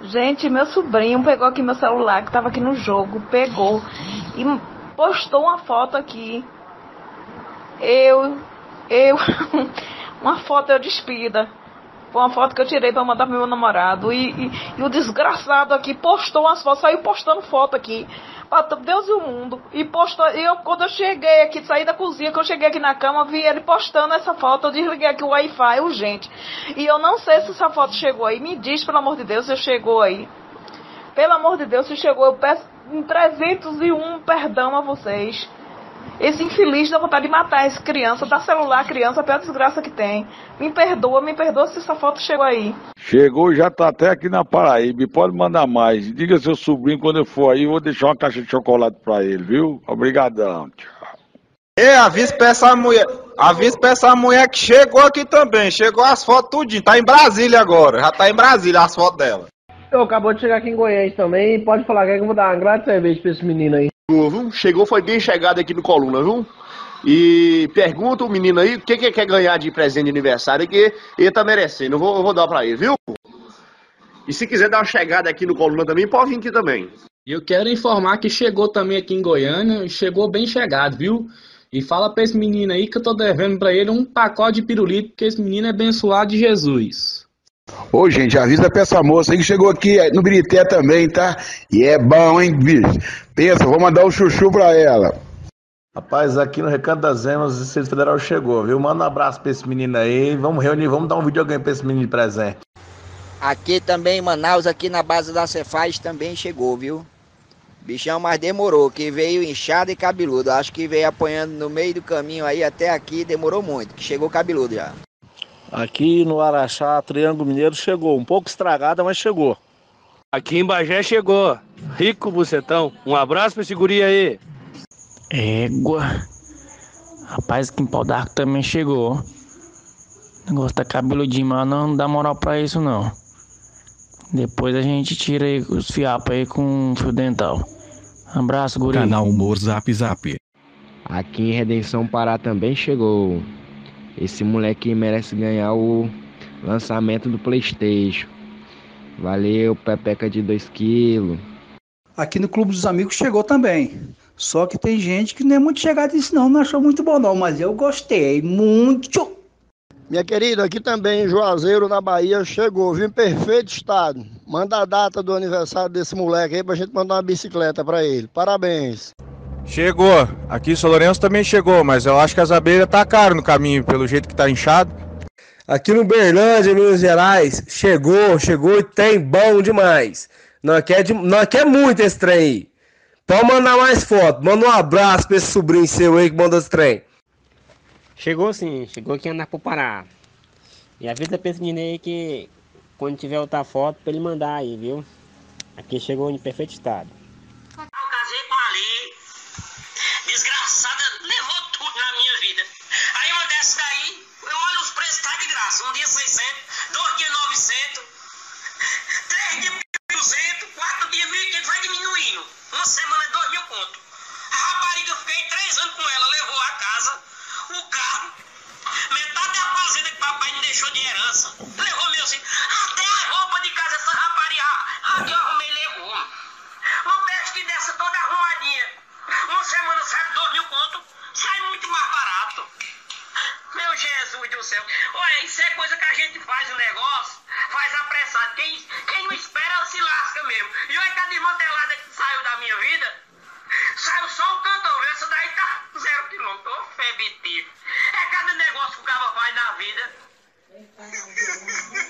Gente, meu sobrinho pegou aqui meu celular, que tava aqui no jogo, pegou e postou uma foto aqui. Uma foto eu despida. Foi uma foto que eu tirei pra mandar pro meu namorado. E o desgraçado aqui postou umas fotos, saiu postando foto aqui. Pra Deus e o mundo. E postou. Quando eu cheguei aqui, saí da cozinha, que eu cheguei aqui na cama, vi ele postando essa foto. Eu desliguei aqui o Wi-Fi urgente. E eu não sei se essa foto chegou aí. Me diz, pelo amor de Deus, se chegou aí. Pelo amor de Deus, se chegou, eu peço em 301 perdão a vocês. Esse infeliz dá vontade de matar essa criança, dar celular à criança, a pior desgraça que tem. Me perdoa se essa foto chegou aí. Chegou, já tá até aqui na Paraíba, pode mandar mais. Diga seu sobrinho, quando eu for aí, eu vou deixar uma caixa de chocolate pra ele, viu? Obrigadão, tchau. Avisa pra essa mulher que chegou aqui também, chegou as fotos tudinho, tá em Brasília agora, já tá em Brasília as fotos dela. Eu acabou de chegar aqui em Goiânia também, pode falar que eu vou dar uma grande cerveja pra esse menino aí. Chegou, foi bem chegado aqui no Coluna, viu? E pergunta o menino aí o que quer ganhar de presente de aniversário, que ele tá merecendo. Eu vou dar pra ele, viu? E se quiser dar uma chegada aqui no Coluna também, pode vir aqui também. E eu quero informar que chegou também aqui em Goiânia, chegou bem chegado, viu? E fala pra esse menino aí que eu tô devendo pra ele um pacote de pirulito, porque esse menino é abençoado de Jesus. Ô, gente, avisa pra essa moça aí que chegou aqui no Birité também, tá? E é bom, hein, bicho? Pensa, vou mandar um chuchu pra ela. Rapaz, aqui no Recanto das Emas, o Distrito Federal chegou, viu? Manda um abraço pra esse menino aí. Vamos reunir, vamos dar um videogame pra esse menino de presente. Aqui também em Manaus, aqui na base da Cefaz também chegou, viu? Bichão, mas demorou, que veio inchado e cabeludo. Acho que veio apanhando no meio do caminho aí até aqui, demorou muito, que chegou cabeludo já. Aqui no Araxá, Triângulo Mineiro chegou, um pouco estragada, mas chegou. Aqui em Bagé chegou, rico bucetão. Um abraço pra esse guri aí. Égua. Rapaz, aqui em Pau d'Arco também chegou. O negócio tá cabeludinho, mas não dá moral pra isso não. Depois a gente tira aí os fiapos aí com fio dental. Abraço, guri. Canal Humor Zap Zap. Aqui em Redenção Pará também chegou. Esse moleque merece ganhar o lançamento do PlayStation. Valeu, pepeca de 2 kg. Aqui no Clube dos Amigos chegou também. Só que tem gente que não é muito chegada nisso não achou muito bom não, mas eu gostei muito. Minha querida, aqui também em Juazeiro, na Bahia, chegou, viu, em perfeito estado. Manda a data do aniversário desse moleque aí pra gente mandar uma bicicleta pra ele. Parabéns. Chegou, aqui em São Lourenço também chegou, mas eu acho que as abelhas tá caro no caminho, pelo jeito que tá inchado. Aqui no Berlândia, Minas Gerais, chegou e tem bom demais. Não quer muito esse trem aí. Pode mandar mais foto, manda um abraço pra esse sobrinho seu aí que manda esse trem. Chegou sim, chegou aqui andar pro Pará. E avisa pra esse menino aí que quando tiver outra foto pra ele mandar aí, viu? Aqui chegou em perfeito estado. Eu casei com a Ali, desgraçada, levou tudo na minha vida. Aí uma dessas daí, eu olho os preços, tá de graça. Um dia 600, 2 dias 900, 3 dias 1.200, 4 dias 1.500, vai diminuindo. Uma semana é 2.000 conto. A rapariga, eu fiquei 3 anos com ela, levou a casa, o carro, metade da fazenda que papai me deixou de herança. Levou meu filho, até a roupa de casa, essa rapariga que eu arrumei levou. Uma peste dessa toda arrumadinha. Uma semana sai 2.000 conto, sai muito mais barato. Meu Jesus do céu. Olha, isso é coisa que a gente faz o negócio, faz apressado. Quem não espera se lasca mesmo. E olha que a desmantelada que saiu da minha vida, saiu só o cantor. Essa daí tá 0 quilômetro. Ô, febitivo. É cada negócio que o cara faz na vida.